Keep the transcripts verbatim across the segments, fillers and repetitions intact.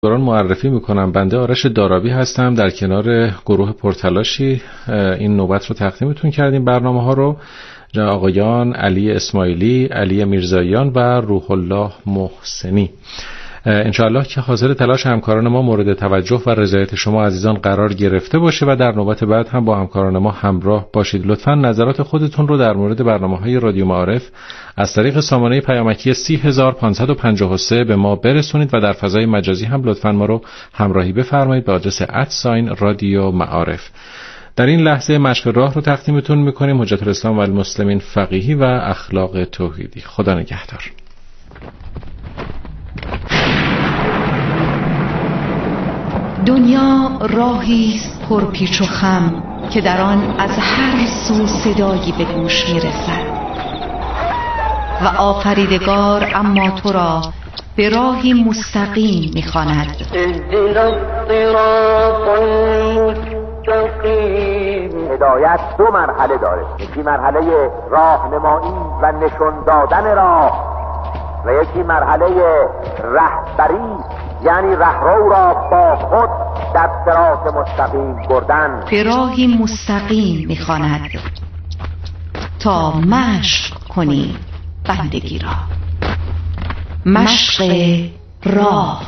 بران معرفی میکنم. بنده آرش دارابی هستم. در کنار گروه پرتلاشی این نوبت رو تقدیمتون کردیم. برنامه ها رو آقایان علی اسماعیلی، علی میرزاییان و روح الله محسنی انشاءالله که حاصل تلاش همکاران ما مورد توجه و رضایت شما عزیزان قرار گرفته باشه و در نوبت بعد هم با همکاران ما همراه باشید. لطفاً نظرات خودتون رو در مورد برنامه‌های رادیو معارف از طریق سامانه پیامکی سی هزار و پانصد و پنجاه و سه به ما برسونید و در فضای مجازی هم لطفاً ما رو همراهی بفرمایید به آدرس ات رادیو معارف. در این لحظه مشق راه رو تقدیمتون می‌کنیم. حجت الاسلام و المسلمین فقیهی و اخلاق توحیدی. خدا نگهدار. دنیا راهی است پر پیچ و خم که در آن از هر سو صدایی به گوش میرسد و آفریدگار اما تو را به راهی مستقیم میخواند. هدایت دو مرحله داره، یکی مرحله راهنمایی و نشون دادن راه و یکی مرحله رهبری، یعنی رهرو را با خود در صراط مستقیم بردن. به راهی مستقیم میخواند تا مشق کنی بندگی را. مشق راه.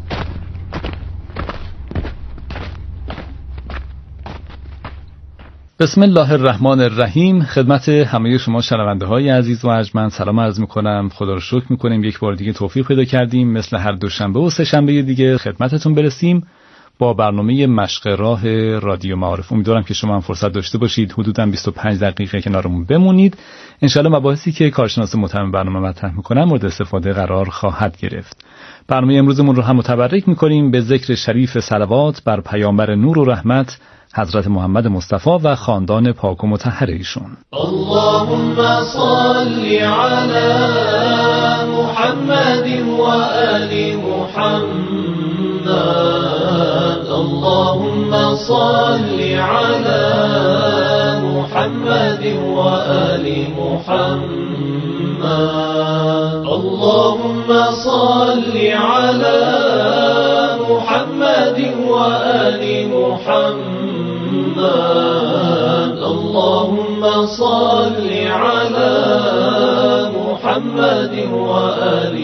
بسم الله الرحمن الرحیم. خدمت همه شما شنونده های عزیز و ارجمند سلام عرض میکنم. خدا رو شکر میکنیم یک بار دیگه توفیق پیدا کردیم مثل هر دوشنبه و سه شنبه دیگه خدمتتون برسیم با برنامه مشق راه رادیو معارف. امیدوارم که شما هم فرصت داشته باشید حدوداً بیست و پنج دقیقه کنارمون بمونید. انشالله مباحثی که کارشناس محترم برنامه مطرح میکنن مورد استفاده قرار خواهد گرفت. برنامه امروزمون رو هم متبرک میکنیم به ذکر شریف صلوات بر پیامبر نور و رحمت حضرت محمد مصطفی و خاندان پاک و مطهر ایشون. اللهم صل علی محمد و آل محمد. اللهم صل علی محمد و آل محمد. اللهم صل علی محمد و آل محمد. اللهم صل على محمد وآل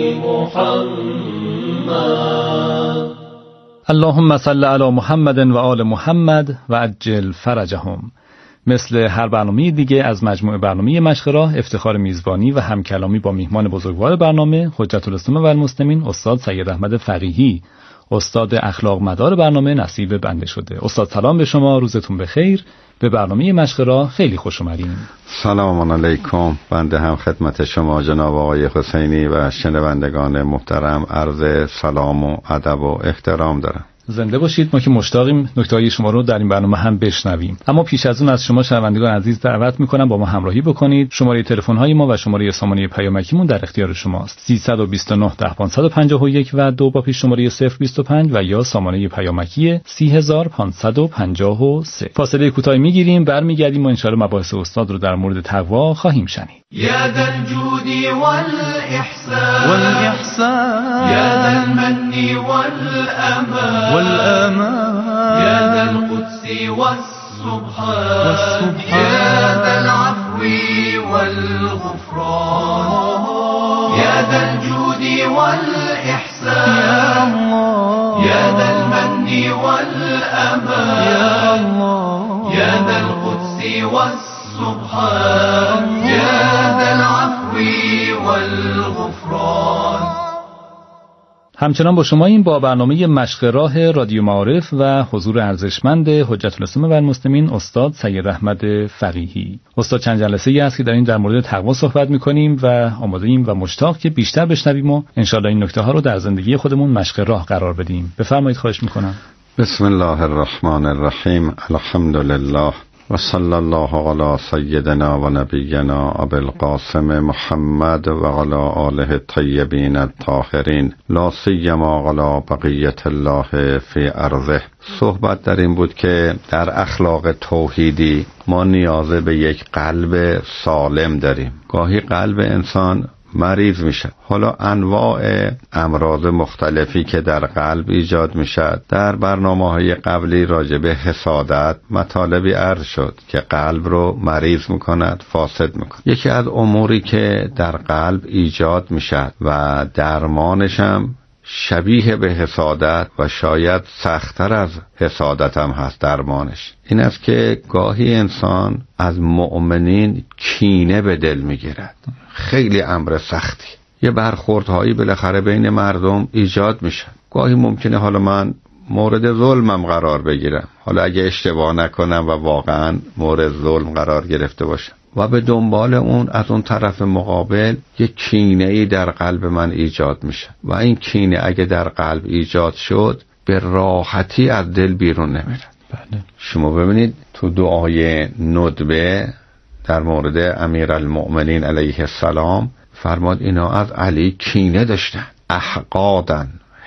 محمد. اللهم صل على محمد و آل محمد و عجل فرجهم. مثل هر برنامه دیگه از مجموعه برنامه مشق راه افتخار میزبانی و همکلامی با میهمان بزرگوار برنامه حجت الاسلام و المسلمین استاد سید احمد فقیهی، استاد اخلاق مدار برنامه نصیب بنده شده. استاد سلام به شما، روزتون بخیر. به برنامه مشق راه خیلی خوش اومدین. سلام علیکم. بنده هم خدمت شما جناب آقای حسینی و شنوندگان محترم عرض سلام و ادب و احترام دارم. زنده باشید. ما که مشتاقیم نکته‌های شما رو در این برنامه هم بشنویم. اما پیش از اون از شما شنوندگان عزیز دعوت می‌کنم با ما همراهی بکنید. شماره تلفن‌های ما و شماره سامانه پیامکیمون در اختیار شماست. سیصد و بیست و نه ده پانصد و پنجاه و یک و دو با پیش شماره صفر بیست و پنج و یا سامانه پیامکی سی هزار و پانصد و پنجاه و سه. فاصله کوتاهی می‌گیریم، برمیگردیم و ان شاءالله مباحث استاد رو در مورد تقوا خواهیم شنید. يا ذا الجود والإحسان والإحسان يا ذا المن والأمان والأمان يا ذا القدس والسبحان والسبحان يا ذا العفو والغفران يا ذا الجود والإحسان يا الله يا ذا المن والأمان يا الله يا ذا القدس والسبحان سبحان يا ذا العفو والغفران. همچنان با شما این با برنامه مشق راه رادیو معارف و حضور ارزشمند حجت الاسلام و المسلمین استاد سید احمد فقیهی. استاد چند جلسه ای است که در این در مورد تقوا صحبت می‌کنیم و آماده ایم و مشتاق که بیشتر بشنویم و ان شاءالله این نکته ها رو در زندگی خودمون مشق راه قرار بدیم. بفرمایید، خواهش می‌کنم. بسم الله الرحمن الرحیم. الحمد لله و صلی الله علی سیدنا و نبینا ابی القاسم محمد و علی آله الطیبین الطاهرین لا سیما علی بقیت الله فی ارضه. صحبت در این بود که در اخلاق توحیدی ما نیاز به یک قلب سالم داریم. گاهی قلب انسان مریض میشه. حالا انواع امراض مختلفی که در قلب ایجاد میشه، در برنامه‌های قبلی راجع به حسادت مطالبی عرض شد که قلب رو مریض میکند، فاسد میکند. یکی از اموری که در قلب ایجاد میشه و درمانش هم شبیه به حسادت و شاید سخت‌تر از حسادت هم هست درمانش، این است که گاهی انسان از مؤمنین کینه به دل میگیرد. خیلی امر سختی. یه برخوردهایی بالاخره بین مردم ایجاد میشه. گاهی ممکنه حالا من مورد ظلمم قرار بگیرم، حالا اگه اشتباه نکنم و واقعا مورد ظلم قرار گرفته باشم و به دنبال اون از اون طرف مقابل یک کینه‌ای در قلب من ایجاد میشه و این کینه اگه در قلب ایجاد شد به راحتی از دل بیرون نمیره. بله. شما ببینید تو دعای ندبه در مورد امیرالمؤمنین علیه السلام فرماد اینا از علی کینه داشتن، احقادن،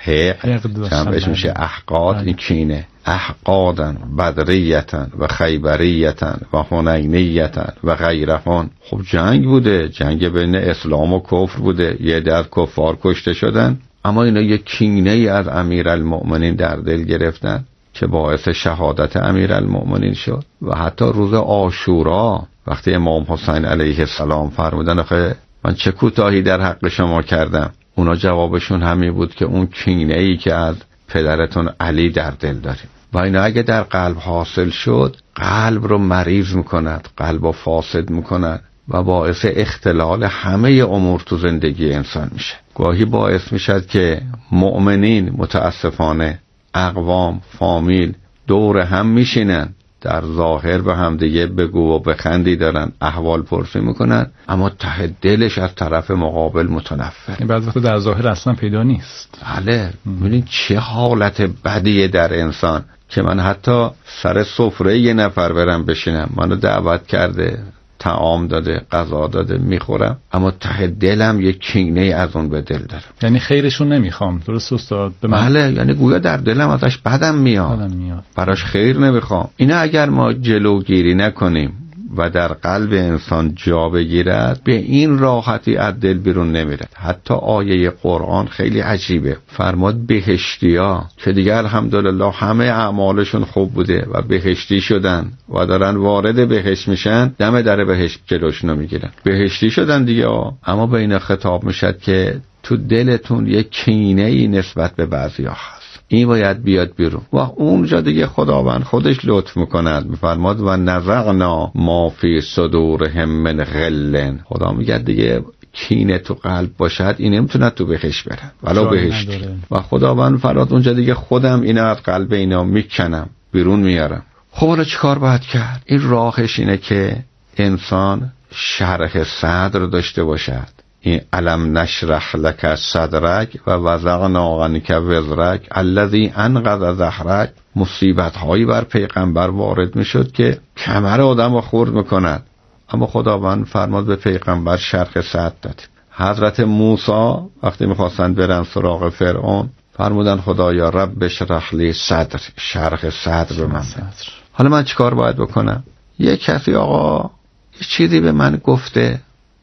حقد جمعش میشه احقاد، این کینه، احقادن بدریتن و خیبریتن و حنینیتن و غیرهان. خب جنگ بوده، جنگ بین اسلام و کفر بوده، یه عده از کفار کشته شدن، اما اینا یک کینه ای از امیرالمؤمنین در دل گرفتن که باعث شهادت امیرالمؤمنین شد. و حتی روز عاشورا وقتی امام حسین علیه السلام فرمودن آخه من چه کوتاهی در حق شما کردم، اونا جوابشون همین بود که اون کینه ای که از پدرتون علی در دل داریم و اینا اگه در قلب حاصل شد قلب رو مریض میکند، قلب رو فاسد میکند و باعث اختلال همه امور تو زندگی انسان میشه. گاهی باعث میشد که مؤمنین متاسفانه اقوام، فامیل دور هم میشینن، در ظاهر به هم دیگه بگو و بخندی دارن، احوال پرسی میکنن، اما ته دلش از طرف مقابل متنفر. بعضی وقتا در ظاهر اصلا پیدا نیست. بله. ببینید چه حالت بدیه در انسان که من حتی سر سفره یه نفر برم بشینم، منو دعوت کرده، طعام داده، غذا داده، میخورم، اما ته دلم یک کینه از اون به دل دارم. یعنی خیرشون نمیخوام. درست استاد؟ به من بله، یعنی گویا در دلم ازش بدم میاد، بدم میاد، براش خیر نمیخوام. اینا اگر ما جلوگیری نکنیم و در قلب انسان جا بگیرد به این راحتی از دل بیرون نمیره. حتی آیه قرآن خیلی عجیبه، فرماد بهشتیا که دیگه الحمدلله همه اعمالشون خوب بوده و بهشتی شدن و دارن وارد بهشت میشن، دم در بهشت جلوشونو میگیرن، بهشتی شدن دیگه. اما به اینا خطاب میشد که تو دلتون یک کینه‌ای نسبت به بعضیا هست، این باید بیاد بیرون. و اونجا دیگه خداوند خودش لطف میکند، میفرماد و نزعنا ما فی صدورهم من غل. خدا میگه دیگه کینه تو قلب باشد این نمیتونه تو بهشت بره ولو بهشت. و خداوند فرات اونجا دیگه خودم اینا از قلب اینا میکنم، بیرون میارم. خب حالا چیکار باید کرد؟ این راهش اینه که انسان شرح صدر داشته باشد. این علم نشرح لک صدرک و وضعنا عنک وزرک الذی انقض ظهرک. مصیبت هایی بر پیغمبر وارد میشد که کمر آدم رو خورد میکند، اما خداوند فرماد به پیغمبر شرح صدر داد. حضرت موسی وقتی میخواستن برن سراغ فرعون فرمودن خدایا رب اشرح لی صدر، شرح صدر به من. حالا من چیکار باید بکنم؟ یک کسی آقا یه چیزی به من گفته،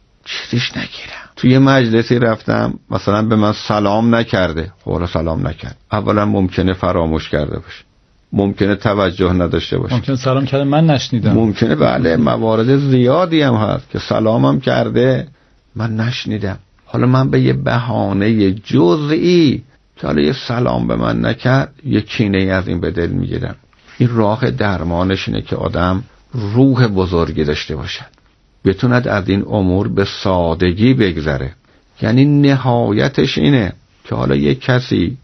چیزیش نگیرم. توی مجلسی رفتم مثلا به من سلام نکرده، حالا سلام نکرد، اولا ممکنه فراموش کرده باشه، ممکنه توجه نداشته باشه، ممکنه سلام کرده من نشنیدم، ممکنه بله موارد زیادی هم هست که سلامم کرده من نشنیدم. حالا من به یه بهانه جزئی که حالا یه سلام به من نکرد یه کینه از این به دل میگیرم. این راه درمانش اینه که آدم روح بزرگی داشته باشد، بتوند از این امور به سادگی بگذره. یعنی نهایتش اینه که حالا یک کسی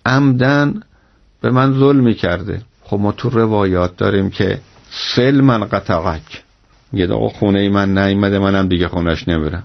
عمدن به من ظلمی کرده، خب ما تو روایات داریم که سل من قطعک، یه دقیقه خونه من نیامده منم دیگه خونش نمیرم.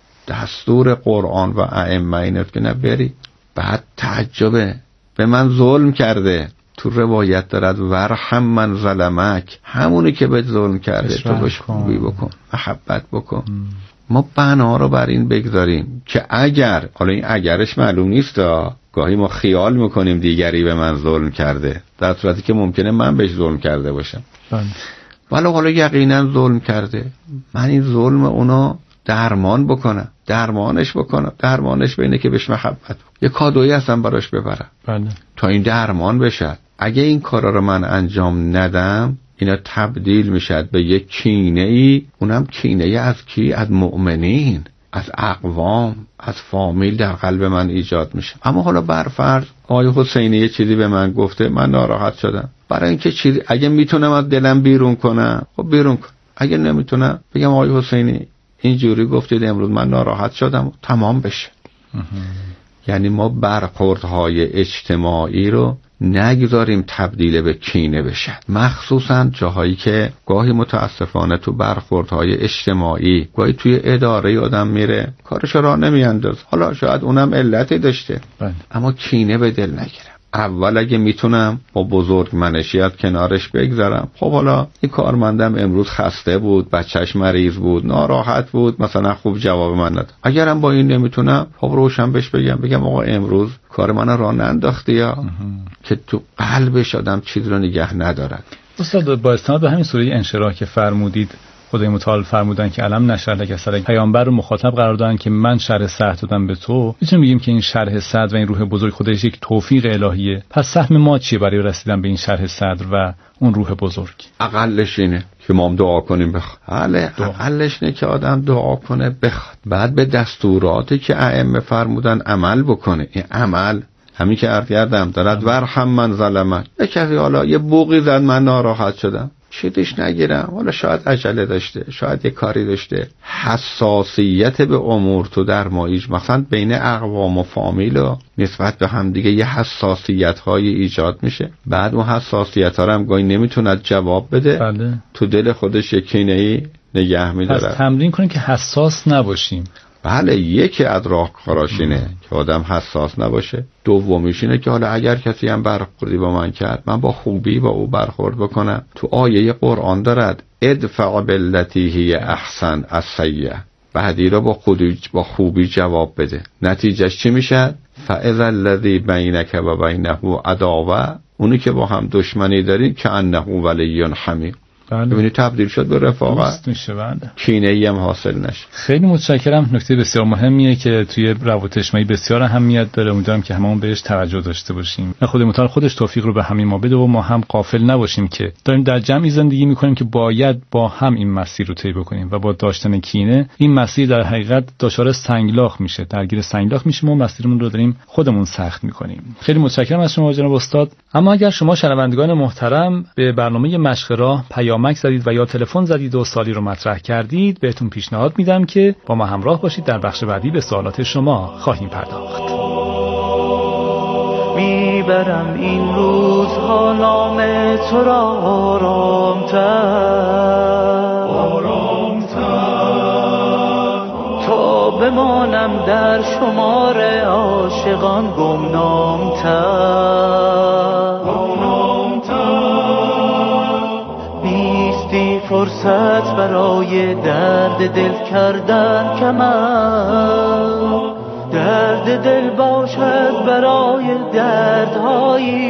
دستور قرآن و ائمه اینه که نبری. بعد تعجبه، به من ظلم کرده، تو روایت دارد ورحم من ظلمک، همونی که به ظلم کرده تو بهش خوبی بکن، محبت بکن. ام. ما بنا رو بر این بگذاریم که اگر، حالا این اگرش معلوم نیست، گاهی ما خیال میکنیم دیگری به من ظلم کرده در صورتی که ممکنه من بهش ظلم کرده باشم، ولی حالا یقینا ظلم کرده، من این ظلم اونا درمان بکنم. درمانش بکنم. درمانش بینه که بهش محبت، یه کادویی هستم براش ببرم بله. تا این درمان بشه. اگه این کارا رو من انجام ندم، اینا تبدیل میشد به یک کینه ای، اونم کینه ای از کی؟ از مؤمنین، از اقوام، از فامیل در قلب من ایجاد میشه. اما حالا برفرض آقای حسینی یه چیزی به من گفته، من ناراحت شدم. برای اینکه چیزی اگه میتونم از دلم بیرون کنم، خب بیرون کن. اگه نمیتونم بگم آقای حسینی اینجوری گفتید امروز من ناراحت شدم، تمام بشه. یعنی ما برخوردهای اجتماعی رو نگذاریم تبدیل به کینه بشه، مخصوصا جاهایی که گاهی متاسفانه تو برخوردهای اجتماعی، گاهی توی اداره آدم میره کارش را نمیانداز، حالا شاید اونم علتی داشته بله. اما کینه به دل نگیرم. اول اگه میتونم با بزرگ منشیت کنارش بگذارم، خب حالا این کارمندم امروز خسته بود، بچهش مریض بود، ناراحت بود، مثلا خوب جواب من نداد. اگرم با این نمیتونم، خب روشن بهش بگم بگم آقا امروز کار من راه ننداختی، یا که تو قلبش آدم چیز رو نگه ندارد. استاد با استناد به همین سوره انشراح که فرمودید، خدای متعال فرمودن که علم نشرح لک صدرک، پیامبر رو مخاطب قرار دادن که من شرح صدر دادم به تو. میتونیم بگیم که این شرح صدر و این روح بزرگ خودش یک توفیق الهیه. پس سهم ما چیه برای رسیدن به این شرح صدر و اون روح بزرگ؟ اقلش اینه که ما هم دعا کنیم بخواد. بله، اقلش اینه که آدم دعا کنه بخواد، بعد به دستوراتی که ائمه فرمودن عمل بکنه. این عمل همین که عرض کردم دارد ورحم من ظلمن. یک کسی حالا یه بوقی زد من ناراحت شدم، چیزش نگیرم، حالا شاید عجله داشته، شاید یه کاری داشته. حساسیت به امور تو در مایج مثلا بین اقوام و فامیل و نسبت به هم دیگه یه حساسیت های ایجاد میشه. بعد اون حساسیت ها رو هم گاهی نمیتوند جواب بده بله. تو دل خودش یکینه‌ای نگه میداره. پس تمرین کنیم که حساس نباشیم. بله، یکی از راهکاراش اینه که آدم حساس نباشه. دومیش اینه که حالا اگر کسی هم برخوردی با من کرد، من با خوبی با او برخورد بکنم. تو آیه قرآن دارد ادفع باللتی هی احسن السیئه، بعدی رو با خودی با خوبی جواب بده. نتیجهش چی میشه؟ فاذا الذی بینک و بینه عداوه، اونی که با هم دشمنی دارین که انه ولی حمیم، ببینید تبدیل شد به رفاقت، میشه بنده کینه ای هم حاصل نشه. خیلی متشکرم. نکته بسیار مهمیه که توی روابط اجتماعی بسیار اهمیت داره. امیدوارم که هممون بهش توجه داشته باشیم. خدای متعال خودش توفیق رو به همین ما بده و ما هم غافل نباشیم که داریم در جمعی زندگی میکنیم که باید با هم این مسیر رو طی بکنیم و با داشتن کینه این مسیر در حقیقت دچار سنگلاخ میشه، درگیر سنگلاخ میشیم و مسیرمون رو داریم خودمون سخت میکنیم. خیلی متشکرم از شما جناب استاد. اما اگر شما شنوندگان محترم به برنامه مشق راه پیامک زدید و یا تلفن زدید و سوالی رو مطرح کردید، بهتون پیشنهاد میدم که با ما همراه باشید. در بخش بعدی به سوالات شما خواهیم پرداخت. میبرم این روزها نام تو را آرام‌تر، آرام‌تر، تا بمانم در شمار عاشقان گمنام‌تر، فرصت برای درد دل کردن کمر، درد دل باشد برای دردهای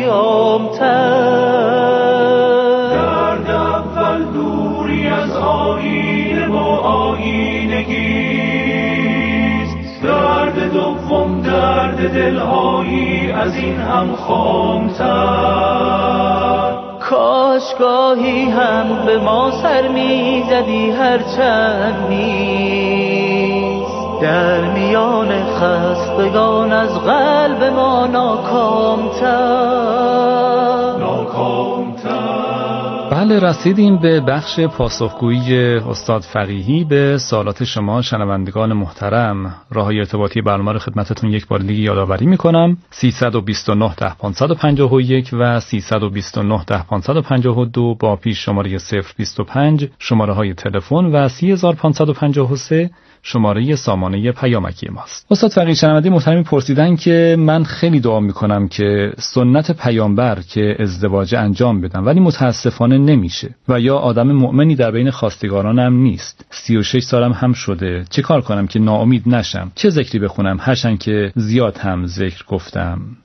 عام‌تر. درد اول دوری از آیین و آیینگیست، درد دوم درد دلهایی از این هم خام‌تر. کاش گاهی هم به ما سر می زدی هرچند نیست، در میان خستگان از قلب ما ناکام‌تر، ناکام‌تر. بله، رسیدیم به بخش پاسخگویی استاد فقیهی به سوالات شما شنوندگان محترم. راههای ارتباطی برنامه رو خدمتتون یک بار دیگه یادآوری میکنم: سیصد و بیست و نه ده پانصد و پنجاه و یک و سیصد و بیست و نه ده پانصد و پنجاه و دو با پیش شماره صفر بیست و پنج شماره های تلفن و سی هزار و پانصد و پنجاه و سه شماره سامانه پیامکی ماست. استاد فقیه شنونده محترمی پرسیدن که من خیلی دعا میکنم که سنت پیامبر که ازدواج انجام بدم، ولی متاسفانه نمیشه و یا آدم مؤمنی در بین خواستگارانم نیست. سی و شش سالم هم شده. چه کار کنم که ناامید نشم؟ چه ذکری بخونم هرچند که زیاد هم ذکر گفتم؟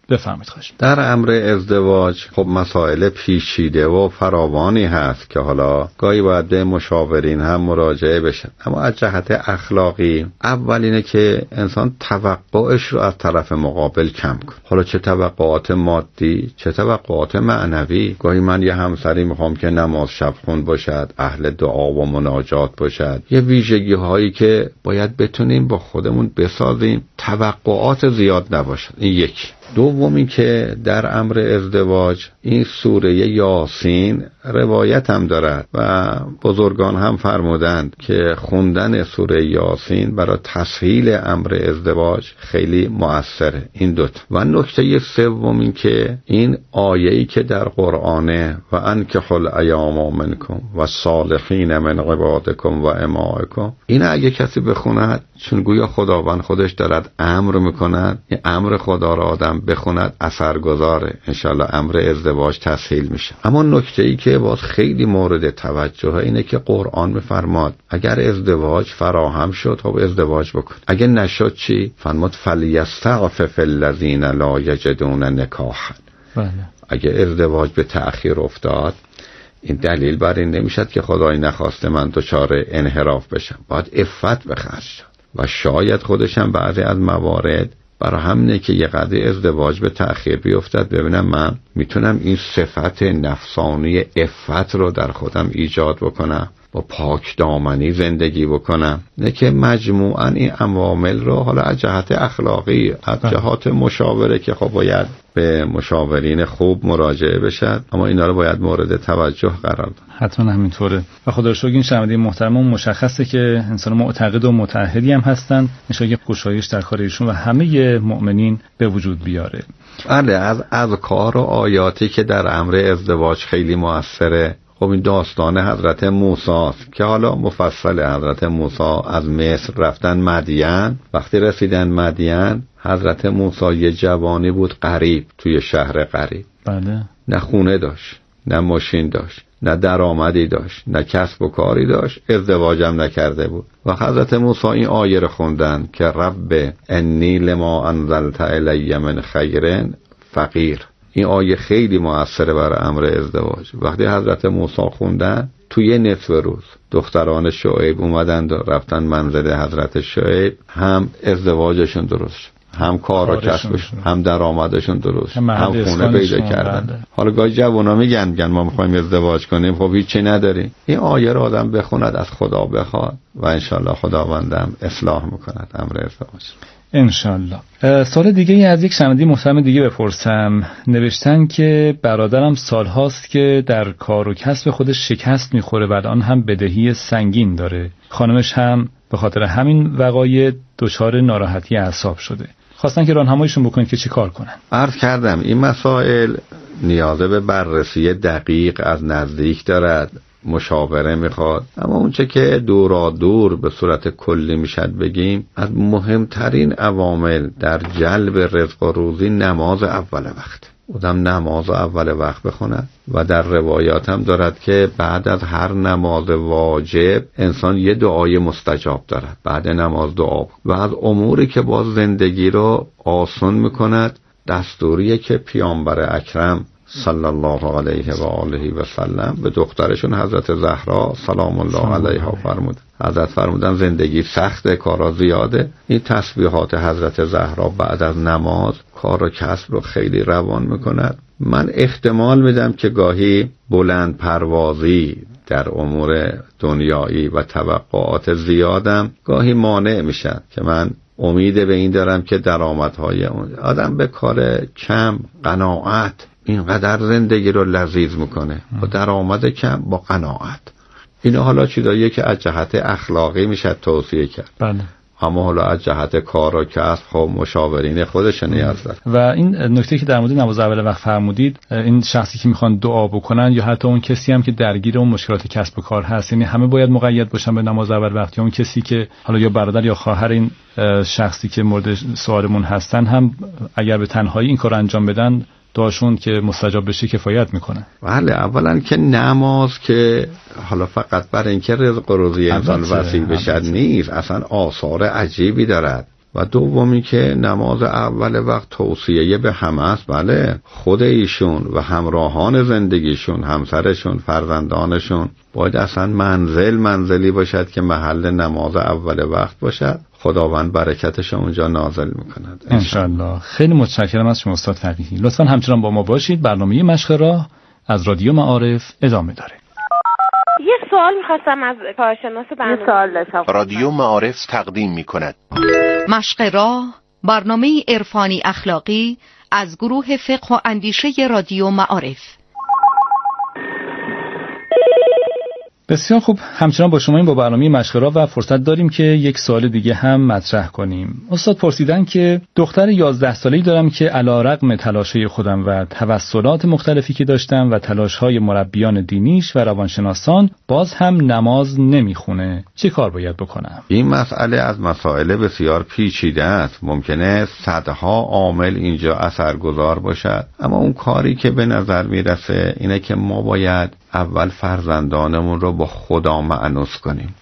بفرمایید. خواهش در امر ازدواج خب مسائل پیچیده و فراوانی هست که حالا گاهی باید به مشاورین هم مراجعه بشه، اما از جهت اخلاقی اول اینه که انسان توقعش رو از طرف مقابل کم کنه. حالا چه توقعات مادی چه توقعات معنوی. گاهی من یه همسری میخوام که نماز شب خون باشد، اهل دعا و مناجات باشد، یه ویژگی هایی که باید بتونیم با خودمون بسازیم، توقعات زیاد نباشد. این یک. دومی که در امر ازدواج این سوره یاسین روایت هم دارد و بزرگان هم فرمودند که خوندن سوره یاسین برای تسهیل امر ازدواج خیلی مؤثره. این دوتا. و نکته سوم این که این آیه‌ای که در قرآنه و انکحوا الایام منکم و الصالحین من عبادکم و امائکم، این اگه کسی بخوند چون گویا خداوند خودش دارد امر میکند، این امر خدا را آدم بخوند اثرگذاره، انشالله امر ازدواج تسهیل میشه. اما نکته ای که باز خیلی مورد توجه اینه که قرآن میفرماد اگر ازدواج فراهم شد خب ازدواج بکن، اگر نشد چی؟ فرمود فلیستعفف الذین لا یجدون نکاحا. اگه ازدواج به تأخیر افتاد این دلیل بر این نمیشد که خدای نخواسته من دچار انحراف بشم، باید عفت به خرج شد. و شاید خودشم بعضی از موارد برای همینه که یه قضیه ازدواج به تأخیر بیفتد ببینم من میتونم این صفت نفسانی عفت رو در خودم ایجاد بکنم، با پاک دامنی زندگی بکنم، نه که مجموعاً این عوامل رو حالا از جهت اخلاقی از جهات مشاوره که خب باید به مشاورین خوب مراجعه بشد، اما اینا رو باید مورد توجه قرار داد. حتما همینطوره. و خدا رو شکر این شنونده محترمون مشخصه که انسان معتقد و متعهدی هم هستن، ان شاءالله گشایش در کار ایشون و همه مؤمنین به وجود بیاره. بله، از اذکار و آیاتی که در امر ازدواج خیلی موثره، خب این داستان حضرت موسی است که حالا مفصل. حضرت موسی از مصر رفتن مدین، وقتی رسیدن مدین حضرت موسی یه جوانی بود غریب توی شهر غریب. بله. نه خونه داشت، نه ماشین داشت، نه درآمدی داشت، نه کسب و کاری داشت، ازدواجم نکرده بود. و حضرت موسی این آیه رو خوندن که رب انی لما انزلت الی من خیر فقیر. این آیه خیلی مؤثره برای امر ازدواج. وقتی حضرت موسی خوندن توی نصف روز دختران شعیب اومدن و رفتن منزل حضرت شعیب، هم ازدواجشون درست شد، هم کار و کسبشون، هم درآمدشون درست، هم, هم خونه پیدا کردن. بله. حالا گاهی جوونا میگن میگن ما میخوایم ازدواج کنیم، خب هیچی نداریم. این آیه رو آدم بخوند، از خدا بخواد و انشالله خداوندم اصلاح میکند امر ازدواج انشالله. سال دیگه ای از یک شنونده محترم دیگه بپرسم. نوشتن که برادرم سالهاست که در کار و کسب خودش شکست میخوره و الان هم بدهی سنگین داره. خانمش هم به خاطر همین وقایع دچار ناراحتی اعصاب شده. خواستن که راهنماییشون بکنید که چی کار کنن. عرض کردم این مسائل نیاز به بررسی دقیق از نزدیک دارد، مشاوره میخواد. اما اونچه که دورا دور به صورت کلی میشد بگیم، از مهمترین عوامل در جلب رزق و روزی نماز اول وقت. آدم نماز اول وقت بخونه و در روایات هم دارد که بعد از هر نماز واجب انسان یه دعای مستجاب دارد. بعد نماز دعا و از اموری که باز زندگی رو آسان میکند دستوریه که پیامبر اکرم صلی الله علیه و آله و سلم به دخترشون حضرت زهرا سلام الله علیها فرمود. حضرت فرمودن زندگی سخته، کارا زیاده. این تسبیحات حضرت زهرا بعد از نماز کار و کسب رو خیلی روان میکند. من احتمال میدم که گاهی بلند پروازی در امور دنیایی و توقعات زیادم گاهی مانع میشن که من امید به این دارم که درآمدهای اون آدم به کار کم، قناعت، اینقدر زندگی رو لذیذ میکنه با درآمد کم، با قناعت. اینا حالا چیزاییه که از جهت اخلاقی میشه توصیه کرد. بله. اما حالا از جهت کار و کسب خب مشاورین خودش نیاز داره. و این نکته که در مورد نماز اول وقت فرمودید، این شخصی که میخوان دعا بکنن یا حتی اون کسی هم که درگیر اون مشکلات کسب و کار هست، یعنی همه باید مقید باشن به نماز اول وقت، یا اون کسی که حالا یا برادر یا خواهر این شخصی که مورد سوالمون هستن هم اگر به تنهایی این کار انجام بدن دعاشون که مستجاب بشه کفایت میکنه؟ بله، اولا که نماز که حالا فقط برای اینکه رزق و روزی انسان وسیع بشد نیست، اصلا آثار عجیبی دارد. و دومی که نماز اول وقت توصیه به همه است. بله، خود ایشون و همراهان زندگیشون، همسرشون، فرزندانشون باید اصلا منزل منزلی باشد که محل نماز اول وقت باشد. خداوند برکتش اونجا نازل میکند انشالله. خیلی متشکرم از شما استاد فقیهی. لطفاً همچنان با ما باشید. برنامه مشق راه از رادیو معارف ادامه داره. یه سوال میخواستم از کارشناس برنامه. یه سوال داشتم. رادیو معارف تقدیم میکند مشق راه، برنامه عرفانی اخلاقی از گروه فقه و اندیشه رادیو معارف. بسیار خوب، همچنان با شما این با برنامه مشق راه و فرصت داریم که یک سوال دیگه هم مطرح کنیم. استاد پرسیدن که دختر یازده ساله‌ای دارم که علی‌رغم تلاش‌های خودم و توسلات مختلفی که داشتم و تلاش‌های مربیان دینیش و روانشناسان باز هم نماز نمیخونه. چه کار باید بکنم؟ این مسئله از مسائل بسیار پیچیده است. ممکنه صدها عامل اینجا اثرگذار باشد، اما اون کاری که به نظر میرسه اینه که ما باید اول فرزندانمون رو با خدا مأنوس کنیم،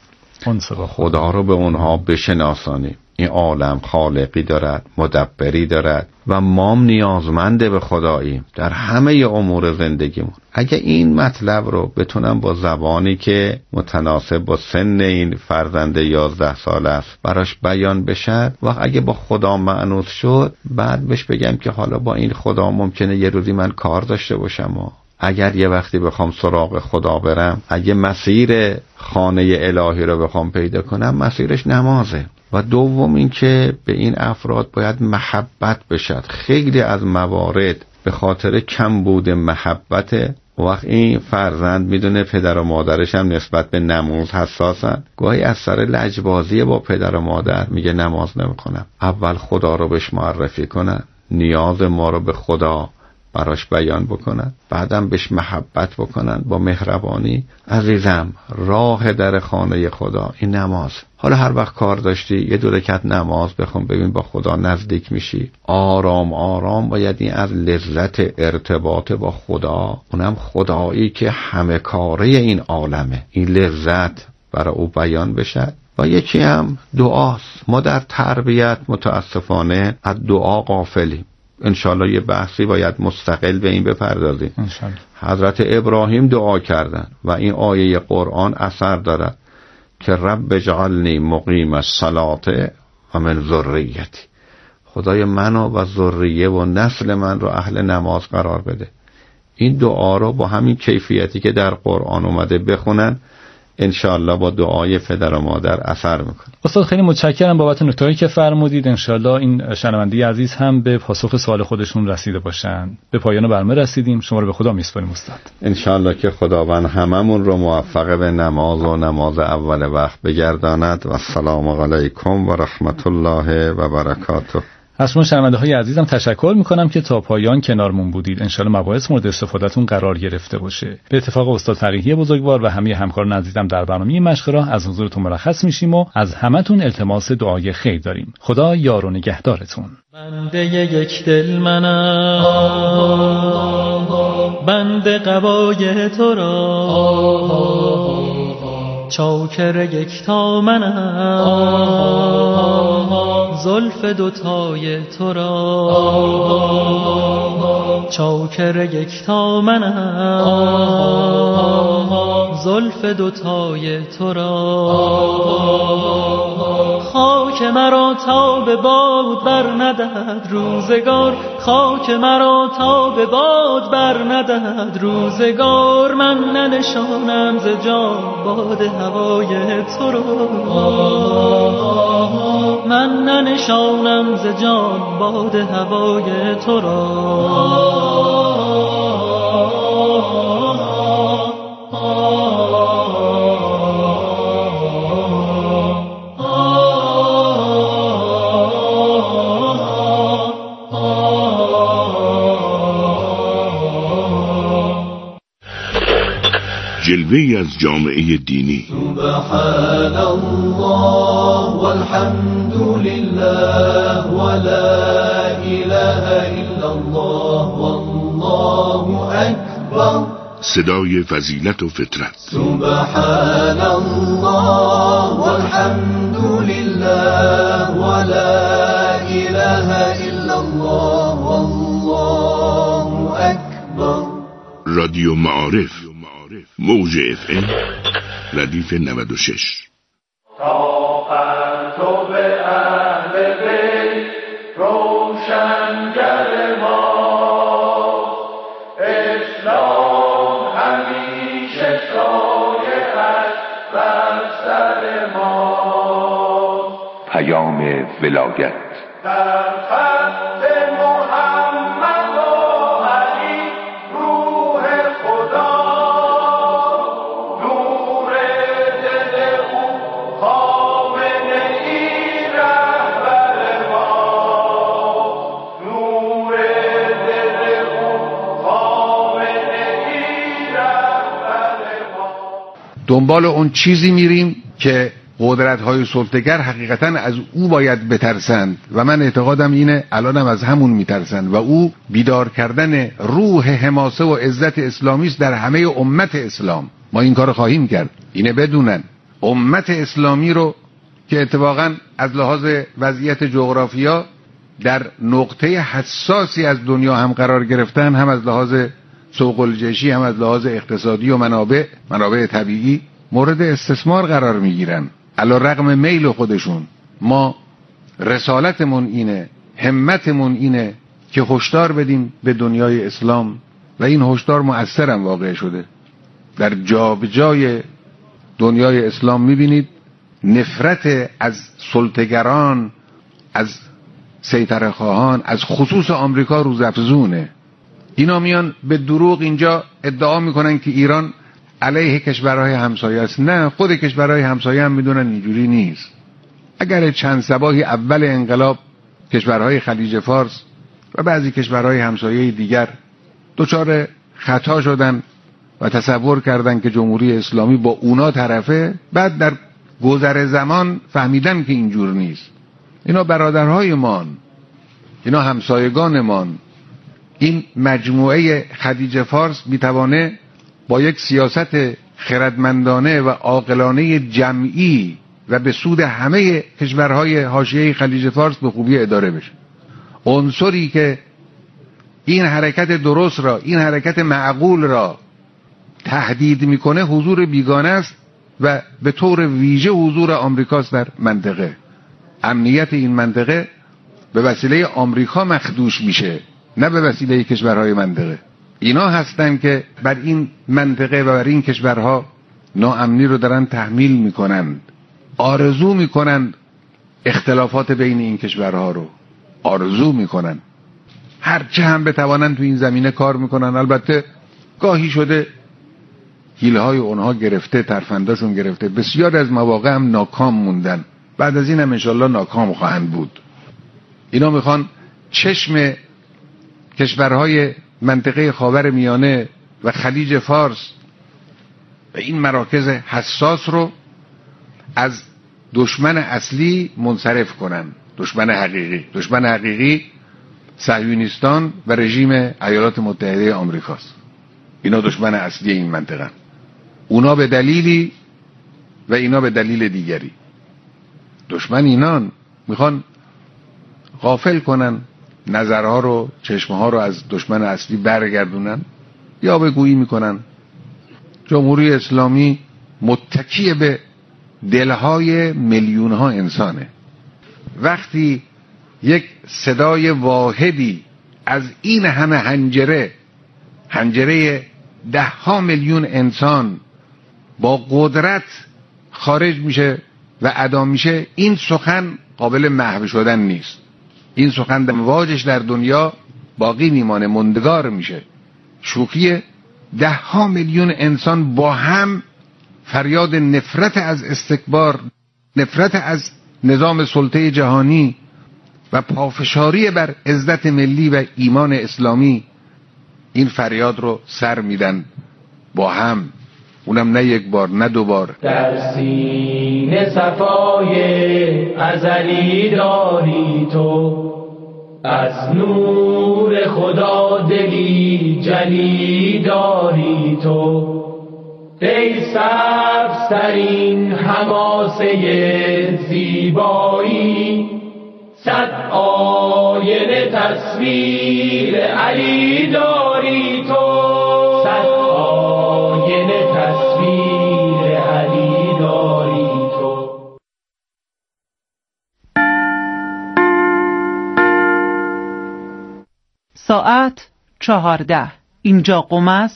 خدا رو به اونها بشناسانیم. این عالم خالقی دارد، مدبری دارد و ما نیازمنده به خداییم در همه امور زندگیمون. اگه این مطلب رو بتونم با زبانی که متناسب با سن این فرزند یازده ساله است براش بیان بشه و اگه با خدا مأنوس شد، بعد بهش بگم که حالا با این خدا ممکنه یه روزی من کار داشته باشم و اگر یه وقتی بخوام سراغ خدا برم، اگه مسیر خانه الهی رو بخوام پیدا کنم، مسیرش نمازه. و دوم این که به این افراد باید محبت بشد. خیلی از موارد به خاطر کمبود محبت، وقت این فرزند میدونه پدر و مادرش هم نسبت به نماز حساسن، گاهی از سر لجبازی با پدر و مادر میگه نماز نمیخونم. اول خدا رو بهش معرفی کنن، نیاز ما رو به خدا براش بیان بکنن، بعدم بهش محبت بکنن با مهربانی. عزیزم، راه در خانه خدا این نماز. حالا هر وقت کار داشتی یه دو رکعت نماز بخون، ببین با خدا نزدیک میشی. آرام آرام باید این از لذت ارتباط با خدا، اونم خدایی که همه کاره این عالمه، این لذت برای او بیان بشه. و یکی هم دعاست. ما در تربیت متاسفانه از دعا غافلیم. انشالله یه بحثی باید مستقل به این بپردازیم. حضرت ابراهیم دعا کردن و این آیه قرآن اثر دارد که رب اجعلنی مقیم الصلاة و من ذریتی، خدای منو و ذریه و نسل من رو اهل نماز قرار بده. این دعا رو با همین کیفیتی که در قرآن اومده بخونن، انشالله با دعای پدر و مادر اثر میکنه. استاد خیلی متشکرم بابت نکته‌ای که فرمودید. انشالله این شنونده عزیز هم به پاسخ سوال خودشون رسیده باشن. به پایان برنامه رسیدیم. شما رو به خدا میسپاریم استاد. انشالله که خداوند هممون رو موفق به نماز و نماز اول وقت بگرداند. و السلام علیکم و رحمت الله و برکاته. از شما شنونده های عزیزم تشکر میکنم که تا پایان کنارمون بودید. انشالله مباحث مورد استفادهتون قرار گرفته باشه. به اتفاق استاد فقیهی بزرگوار و همه همکاران عزیزم در برنامه مشق راه از حضورتون مرخص میشیم و از همتون التماس دعای خیر داریم. خدا یار و نگهدارتون. بنده یک دل منم، بنده قبای تو را، چاکر یکتا منم، زلف دوتای تو را، چاکر یکتا منم، زلف دوتای تو را. خاک مرا تا به باد بر ندهد روزگار، خاک مرا تا به باد بر ندهد روزگار، من ننشانم ز جان باد هوای تو را، من ننشانم ز جان باد هوای تو را. جلوه‌ای از جامعه دینی. سبحان الله والحمد لله ولا اله الا الله والله اکبر صدای فضیلت و فطرت. سبحان الله والحمد لله ولا اله الا الله والله اکبر. رادیو معارف موج اف ام ردیف نود و شش. تا پرتو به اهل بیت روشنگر ما، اسلام همیشه سایه‌اش بر سر ما. پیام ولایت در خط محمد و علی روح خدا، نور دل او خامنه ای رهبر ما، نور دل او خامنه ای رهبر ما. دنبال اون چیزی میریم که قدرت‌های سلطه‌گر حقیقتاً از او باید بترسند و من اعتقادم اینه الانم از همون میترسند و او بیدار کردن روح حماسه و عزت اسلامی است در همه امت اسلام. ما این کار خواهیم کرد. اینه بدونن امت اسلامی رو که اتفاقاً از لحاظ وضعیت جغرافیا در نقطه حساسی از دنیا هم قرار گرفتن، هم از لحاظ سوق الجشی هم از لحاظ اقتصادی و منابع منابع طبیعی مورد استثمار قرار میگیرن. علی رغم میل خودشون ما رسالتمون اینه، همتمون اینه که هشدار بدیم به دنیای اسلام و این هشدار مؤثرم واقع شده. در جا به جای دنیای اسلام میبینید نفرت از سلطه‌گران، از سیطره خواهان، از خصوص آمریکا روزافزونه. اینا میان به دروغ اینجا ادعا میکنن که ایران علیه کشورهای همسایه است. نه، خود کشورهای همسایه هم میدونن اینجوری نیست. اگر چند صباحی اول انقلاب کشورهای خلیج فارس و بعضی کشورهای همسایه دیگر دچار خطا شدن و تصور کردن که جمهوری اسلامی با اونا طرفه، بعد در گذر زمان فهمیدن که اینجور نیست. اینا برادرهای مان، اینا همسایگان مان. این مجموعه خلیج فارس میتوانه با یک سیاست خردمندانه و عاقلانه جمعی و به سود همه کشورهای حاشیه خلیج فارس به خوبی اداره بشه. عنصری که این حرکت درست را، این حرکت معقول را تهدید میکنه حضور بیگانه است و به طور ویژه حضور آمریکاست در منطقه. امنیت این منطقه به وسیله آمریکا مخدوش میشه، نه به وسیله کشورهای منطقه. اینا هستن که بر این منطقه و بر این کشورها ناامنی رو دارن تحمیل میکنند. آرزو میکنند اختلافات بین این کشورها رو، آرزو میکنن هرچه هم بتوانند تو این زمینه کار میکنن. البته گاهی شده حیله‌های اونها گرفته، ترفنداشون گرفته، بسیار از مواقع هم ناکام موندن. بعد از این هم انشالله ناکام خواهند بود. اینا میخوان چشم کشورهای منطقه خاور میانه و خلیج فارس و این مراکز حساس رو از دشمن اصلی منصرف کنن. دشمن حقیقی دشمن حقیقی صهیونیستان و رژیم ایالات متحده آمریکاست. اینا دشمن اصلی این منطقه، اونا به دلیلی و اینا به دلیل دیگری. دشمن اینان میخوان غافل کنن، نظرها رو، چشمها رو از دشمن اصلی برگردونن، یا بگویی میکنن جمهوری اسلامی متکی به دلهای میلیون ها انسانه. وقتی یک صدای واحدی از این همه حنجره، حنجره ده ها میلیون انسان با قدرت خارج میشه و ادا میشه، این سخن قابل محو شدن نیست. این سخن دمواجش در دنیا باقی میمانه، مندگار میشه. شوخی ده ها میلیون انسان با هم فریاد نفرت از استکبار، نفرت از نظام سلطه جهانی و پافشاری بر عزت ملی و ایمان اسلامی، این فریاد رو سر میدن با هم، اونم نه یک بار نه دو بار. در سینه صفای ازلی داری تو، از نور خدا دلی جلی داری تو، ای سبزترین حماسه زیبایی، صد آینه تصویر علی داری تو، صد آینه تصویر علی داری تو. ساعت چهارده. اینجا قم است.